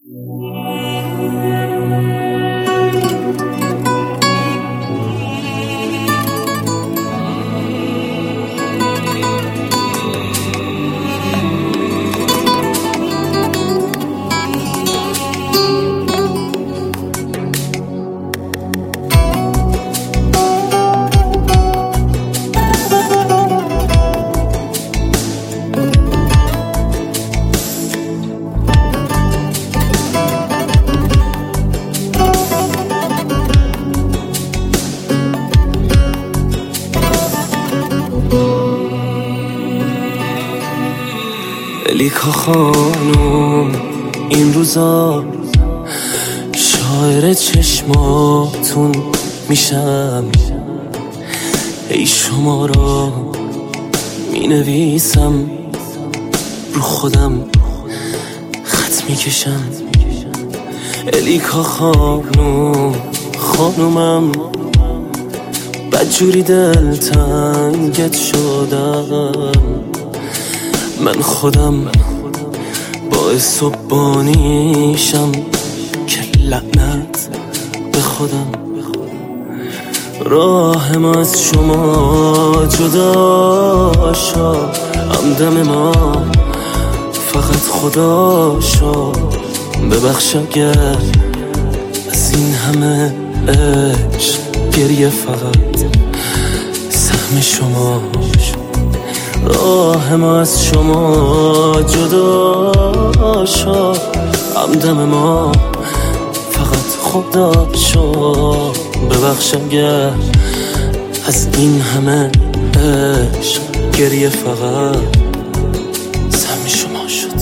الیکا خانوم این روزا شاعر چشماتون میشم، ای شما را می نویسم، رو خودم خط میکشم. الیکا خانومم بدجوری دلتنگت شدم، من خودم باعث و بانیشم که لعنت به خودم. راهم از شما جدا شد، همدم ما فقط خدا شد. ببخش اگر از این همه عشق گریه فقط سهم شما شد. راه ما از شما جدا شد، همدم ما فقط خدا شد. ببخش اگر از این همه عشق گریه فقط سهم شما شد.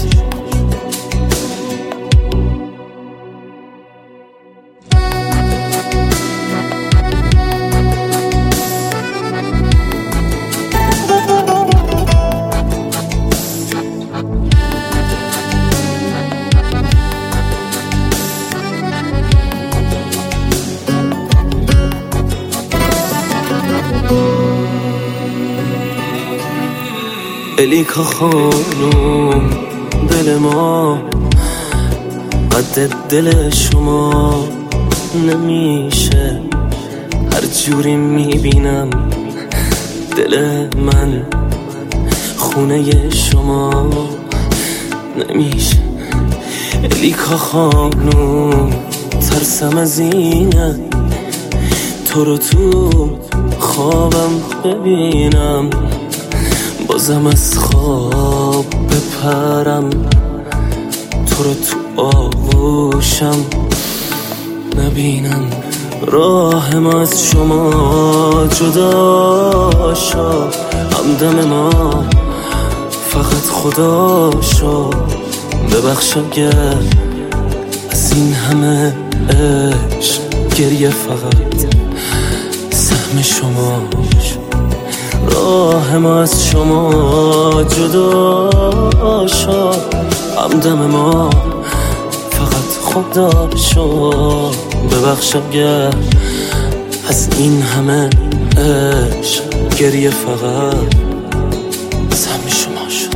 الیکا خانوم دل ما قد دل شما نمیشه، هر جوری میبینم دل من خونه شما نمیشه. الیکا خانوم ترسم از اینه تو رو تو خوابم ببینم، بازم از خواب بپرم تو رو تو آغوشم نبینم. راهم از شما جدا شد، همدم ما فقط خدا شد. ببخش اگر از این همه عشق گریه فقط سهم شما شد. راه ما از شما جدا شد، همدم ما فقط خدا شد. ببخش اگر از این همه عشق گریه فقط سهم شما شد.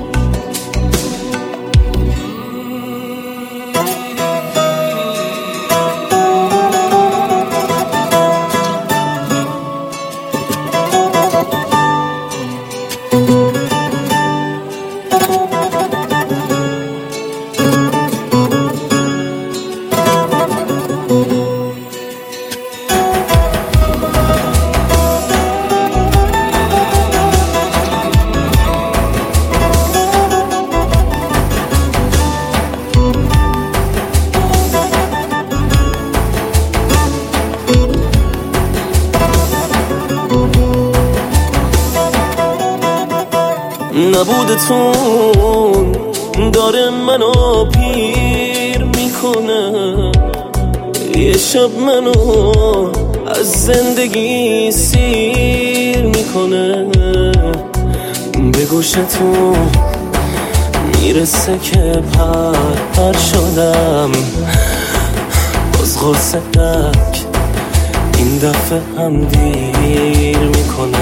نبودتون داره منو پیر میکنه، یه شب منو از زندگی سیر میکنه. به گوشتون میرسه که پر شدم، باز قرصک این دفعه هم دیر میکنه.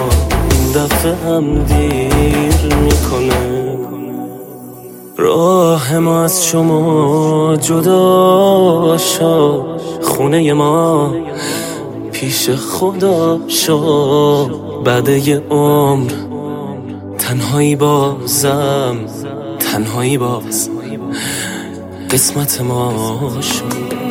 این دفعه هم دیر میکنه. راه ما از شما جدا شد، خونه ما پیش خدا شد. بعد یه عمر تنهایی بازم، تنهایی باز قسمت ما شد.